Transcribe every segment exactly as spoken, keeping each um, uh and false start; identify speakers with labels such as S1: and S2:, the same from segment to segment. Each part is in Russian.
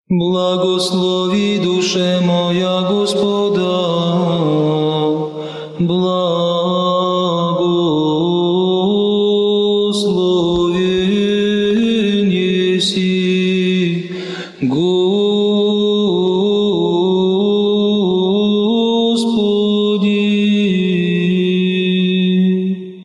S1: Благослови, душе моя, Господа, благословен еси, Господи.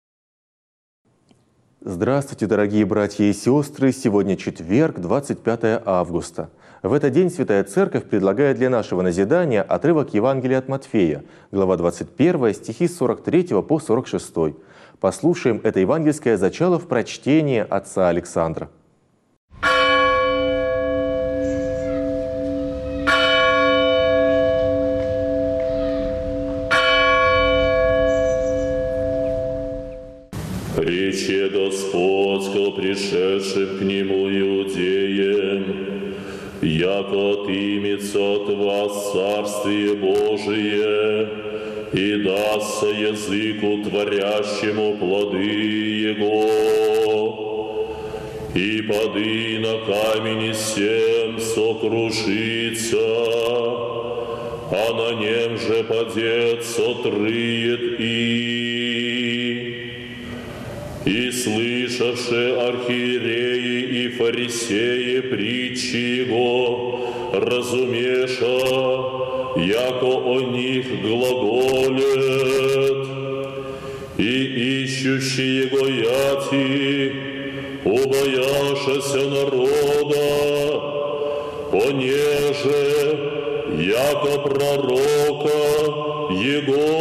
S2: Здравствуйте, дорогие братья и сестры! Сегодня четверг, двадцать пятое августа. В этот день Святая Церковь предлагает для нашего назидания отрывок Евангелия от Матфея, глава двадцать первая, стихи с сорок третьего по сорок шестой. Послушаем это евангельское зачало в прочтении отца Александра.
S3: Рече Господь ко пришедшим к Нему иудеям, яко отымется от вас Царствие Божие, и дастся языку творящему плоды Его, и поды на камени сем сокрушится, а на нем же падет сотрыет и. И слышавши архиереи и фарисеи притчи Его, разумеша, яко о них глаголет, и ищущие Его яти, убояшася народа, понеже, яко пророка Его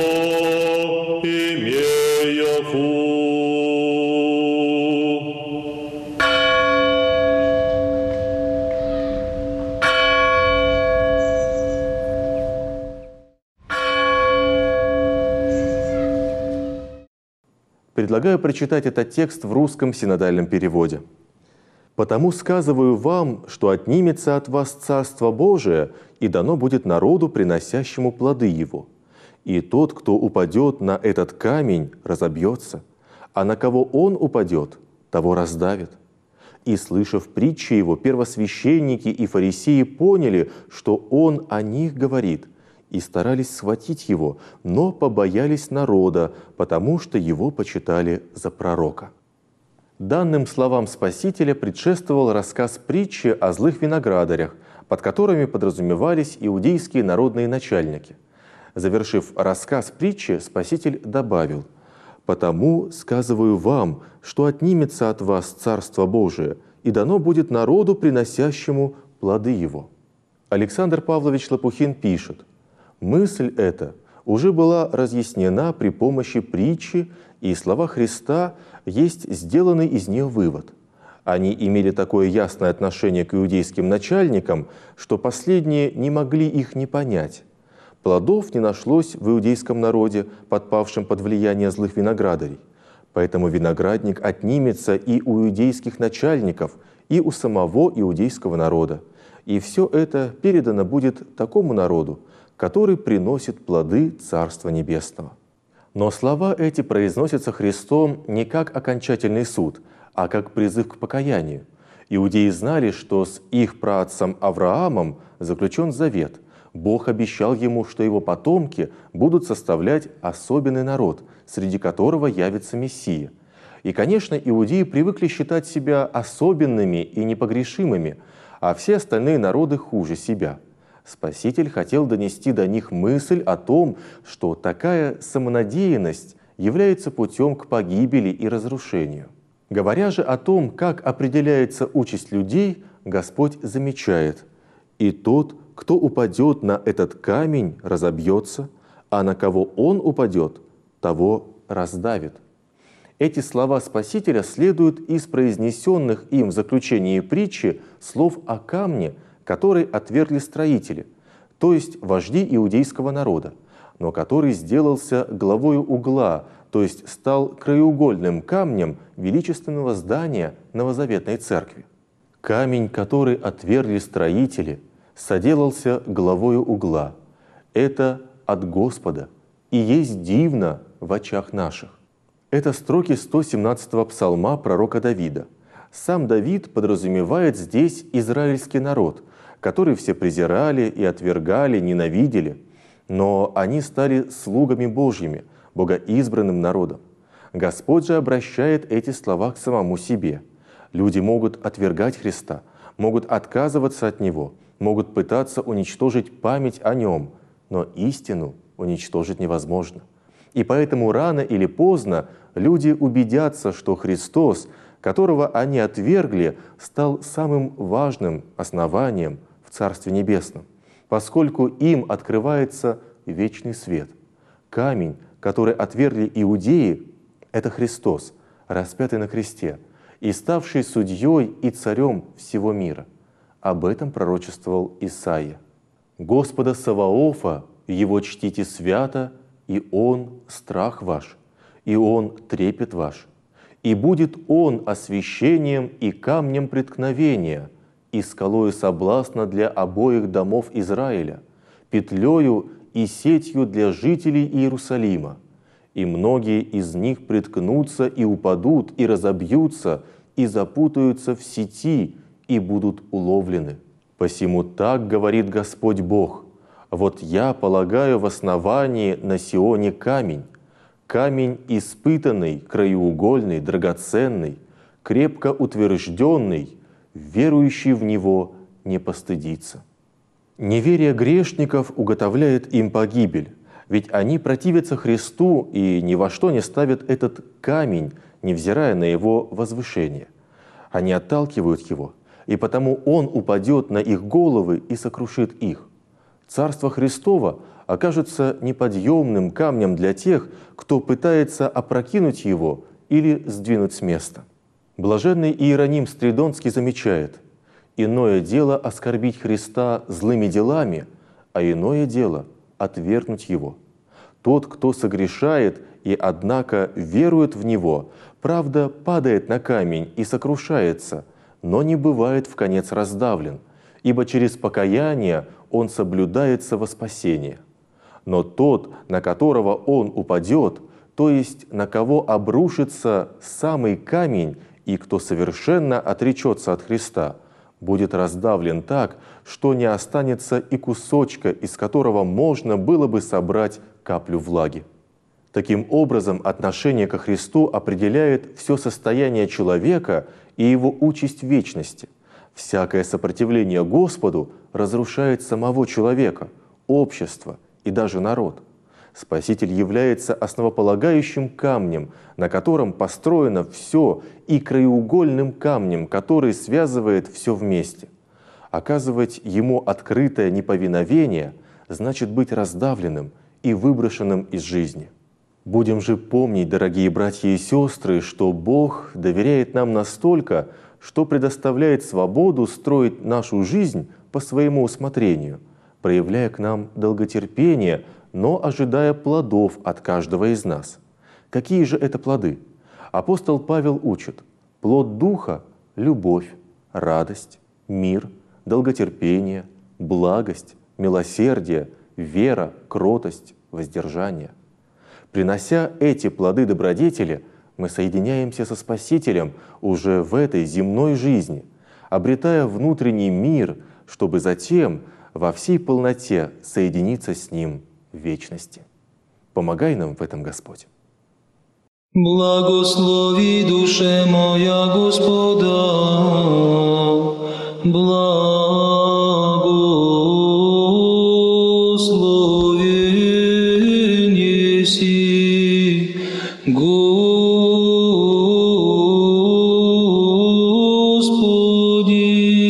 S3: имея фу.
S2: Предлагаю прочитать этот текст в русском синодальном переводе. «Потому сказываю вам, что отнимется от вас Царство Божие, и дано будет народу, приносящему плоды его. И тот, кто упадет на этот камень, разобьется, а на кого он упадет, того раздавит. И, слышав притчи его, первосвященники и фарисеи поняли, что он о них говорит, и старались схватить его, но побоялись народа, потому что его почитали за пророка». Данным словам Спасителя предшествовал рассказ притчи о злых виноградарях, под которыми подразумевались иудейские народные начальники. Завершив рассказ притчи, Спаситель добавил: «Потому сказываю вам, что отнимется от вас Царство Божие, и дано будет народу, приносящему плоды его». Александр Павлович Лопухин пишет: «Мысль эта уже была разъяснена при помощи притчи, и слова Христа есть сделанный из нее вывод. Они имели такое ясное отношение к иудейским начальникам, что последние не могли их не понять. Плодов не нашлось в иудейском народе, подпавшем под влияние злых виноградарей. Поэтому виноградник отнимется и у иудейских начальников, и у самого иудейского народа. И все это передано будет такому народу, который приносит плоды Царства Небесного». Но слова эти произносятся Христом не как окончательный суд, а как призыв к покаянию. Иудеи знали, что с их праотцом Авраамом заключен завет. Бог обещал ему, что его потомки будут составлять особенный народ, среди которого явится Мессия. И, конечно, иудеи привыкли считать себя особенными и непогрешимыми, а все остальные народы хуже себя. Спаситель хотел донести до них мысль о том, что такая самонадеянность является путем к погибели и разрушению. Говоря же о том, как определяется участь людей, Господь замечает: «И тот, кто упадет на этот камень, разобьется, а на кого он упадет, того раздавит». Эти слова Спасителя следуют из произнесенных им в заключении притчи слов о камне, который отвергли строители, то есть вожди иудейского народа, но который сделался главою угла, то есть стал краеугольным камнем величественного здания новозаветной церкви. Камень, который отвергли строители, соделался главою угла. Это от Господа, и есть дивно в очах наших. Это строки сто семнадцатого псалма пророка Давида. Сам Давид подразумевает здесь израильский народ, который все презирали и отвергали, ненавидели, но они стали слугами Божьими, богоизбранным народом. Господь же обращает эти слова к самому себе. Люди могут отвергать Христа, могут отказываться от Него, могут пытаться уничтожить память о Нем, но истину уничтожить невозможно. И поэтому рано или поздно люди убедятся, что Христос, которого они отвергли, стал самым важным основанием в Царстве Небесном, поскольку им открывается вечный свет. Камень, который отвергли иудеи, это Христос, распятый на кресте и ставший судьей и царем всего мира. Об этом пророчествовал Исаия. «Господа Саваофа, Его чтите свято, и Он — страх ваш, и Он — трепет ваш. И будет Он освящением и камнем преткновения, и скалою соблазна для обоих домов Израиля, петлею и сетью для жителей Иерусалима. И многие из них приткнутся и упадут, и разобьются, и запутаются в сети, и будут уловлены. Посему так говорит Господь Бог: вот я полагаю в основании на Сионе камень, камень испытанный, краеугольный, драгоценный, крепко утвержденный, верующий в него не постыдится». Неверие грешников уготовляет им погибель, ведь они противятся Христу и ни во что не ставят этот камень, невзирая на его возвышение. Они отталкивают его, и потому он упадет на их головы и сокрушит их. Царство Христово окажется неподъемным камнем для тех, кто пытается опрокинуть его или сдвинуть с места. Блаженный Иероним Стридонский замечает: «Иное дело оскорбить Христа злыми делами, а иное дело отвергнуть Его. Тот, кто согрешает и, однако, верует в Него, правда, падает на камень и сокрушается, но не бывает вконец раздавлен, ибо через покаяние он соблюдается во спасение. Но тот, на которого он упадет, то есть на кого обрушится самый камень, и кто совершенно отречется от Христа, будет раздавлен так, что не останется и кусочка, из которого можно было бы собрать каплю влаги». Таким образом, отношение ко Христу определяет все состояние человека и его участь в вечности. Всякое сопротивление Господу разрушает самого человека, общество и даже народ. Спаситель является основополагающим камнем, на котором построено все, и краеугольным камнем, который связывает все вместе. Оказывать Ему открытое неповиновение значит быть раздавленным и выброшенным из жизни. Будем же помнить, дорогие братья и сестры, что Бог доверяет нам настолько, что предоставляет свободу строить нашу жизнь по своему усмотрению, проявляя к нам долготерпение, но ожидая плодов от каждого из нас. Какие же это плоды? Апостол Павел учит: плод Духа – любовь, радость, мир, долготерпение, благость, милосердие, вера, кротость, воздержание. Принося эти плоды добродетели, мы соединяемся со Спасителем уже в этой земной жизни, обретая внутренний мир, чтобы затем во всей полноте соединиться с Ним в вечности. Помогай нам в этом, Господь.
S1: Благослови, душе моя, Господа, благословен еси, Господи.